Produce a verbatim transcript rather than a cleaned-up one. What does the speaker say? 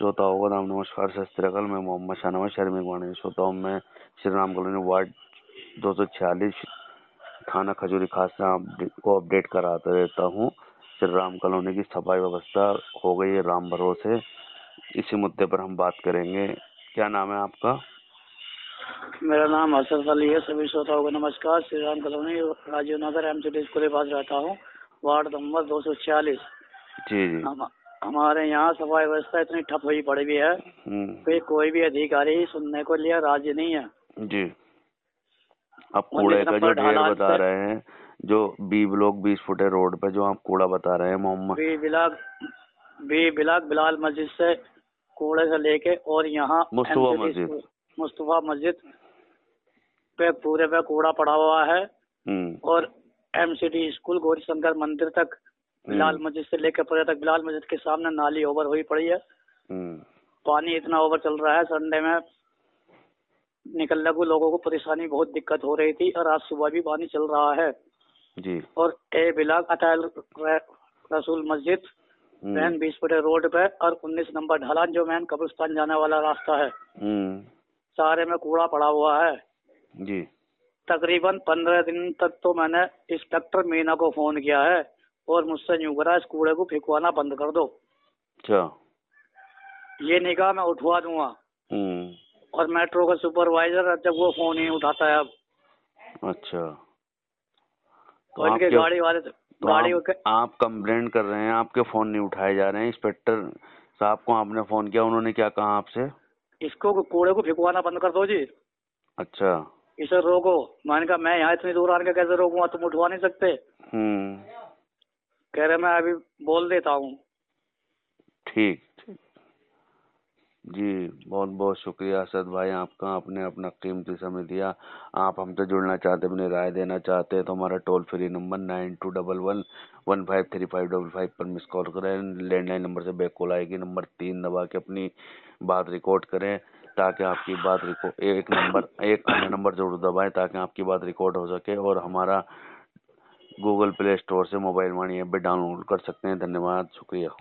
श्रोताओं को नाम नमस्कार, सत श्री अकाल। मैं मोहम्मद शाहनवाज शर्मी वाणी श्रोताओं में श्री राम कॉलोनी वार्ड दो सौ छियालीस थाना खजूरी खास से आपको अपडेट कराता रहता हूँ। श्री राम कॉलोनी की सफाई व्यवस्था हो गई है राम भरोसे। इसी मुद्दे पर हम बात करेंगे। क्या नाम है आपका? मेरा नाम असद अली है। सभी श्रोताओं को नमस्कार। Shri Ram colony Rajiv Nagar M C D school के पास रहता हूँ, वार्ड नंबर दो सौ छियालीस। जी जी। हम, हमारे यहाँ सफाई व्यवस्था इतनी ठप हुई पड़ी हुई है कि कोई भी अधिकारी सुनने को लिए राजी नहीं है जी। आप कूड़े का जो ढेर बता रहे हैं, जो बी ब्लॉक बीस फुटे रोड पे जो आप कूड़ा बता रहे हैं मोहम्मद बी बिलाग बी बिलाग बिलाल मस्जिद से कूड़े से लेके और यहाँ मुस्तफा मस्जिद मुस्तफा मस्जिद पे पूरे पे कूड़ा पड़ा हुआ है और एमसीडी स्कूल गौरी शंकर मंदिर तक बिलाल मस्जिद से लेकर पूरे तक बिलाल मस्जिद के सामने नाली ओवर हुई पड़ी है। पानी इतना ओवर चल रहा है, संडे में निकलने को लोगों को परेशानी बहुत दिक्कत हो रही थी और आज सुबह भी पानी चल रहा है जी। और ए बिलाग अटल रसूल मस्जिद मैन बीस फुटे रोड पे और उन्नीस नंबर ढलान जो मैन कब्रिस्तान जाने वाला रास्ता है, सारे में कूड़ा पड़ा हुआ है जी। तकरीबन पंद्रह दिन तक तो मैंने इंस्पेक्टर मीना को फोन किया है और मुझसे यूं करा इस कूड़े को फेंकवाना बंद कर दो। अच्छा। ये निगाह मैं उठवा दूंगा और मेट्रो का सुपरवाइजर जब वो फोन ही उठाता है अब। अच्छा। तो इनके गाड़ी वाले तो गाड़ी आप, आप कंप्लेंट कर रहे हैं, आपके फोन नहीं उठाए जा रहे हैं। इंस्पेक्टर साहब को आपने फोन किया, उन्होंने क्या कहा आपसे? इसको कूड़े को फेंकवाना बंद कर दो जी। अच्छा। इसे रोको। मैंने कहा मैं यहाँ इतनी दूर आने के कैसे रोकूंगा, तुम उठवा नहीं सकते। हम्म। कह रहे मैं अभी बोल देता हूँ। ठीक ठीक जी। बहुत बहुत शुक्रिया असद भाई आपका, आपने अपना कीमती समय दिया। आप हमसे जुड़ना चाहते, अपनी राय देना चाहते हैं तो हमारा toll free number nine two double one one five three five double five पर मिस कॉल करें। लैंडलाइन नंबर से बैक कॉल आएगी, नंबर तीन दबा के अपनी बात रिकॉर्ड करें ताकि आपकी बात रिकॉर्ड एक नंबर एक अन्य नंबर जरूर दबाएं ताकि आपकी बात रिकॉर्ड हो सके और हमारा गूगल प्ले स्टोर से मोबाइल मनी ऐप भी डाउनलोड कर सकते हैं। धन्यवाद, शुक्रिया।